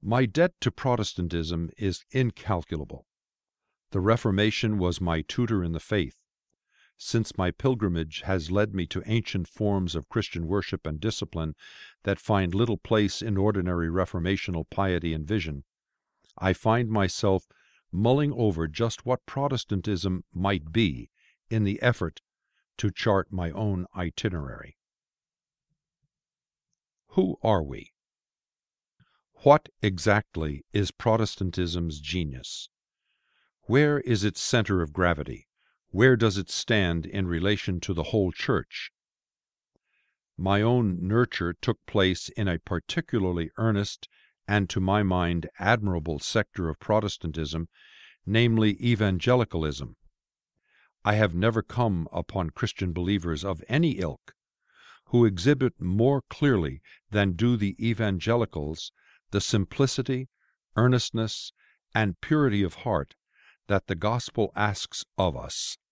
My debt to Protestantism is incalculable. The Reformation was my tutor in the faith. Since my pilgrimage has led me to ancient forms of Christian worship and discipline that find little place in ordinary reformational piety and vision, I find myself mulling over just what Protestantism might be in the effort to chart my own itinerary. Who are we? What exactly is Protestantism's genius? Where is its center of gravity? Where does it stand in relation to the whole Church? My own nurture took place in a particularly earnest and, to my mind, admirable sector of Protestantism, namely evangelicalism. I have never come upon Christian believers of any ilk who exhibit more clearly than do the evangelicals the simplicity, earnestness, and purity of heart that the gospel asks of us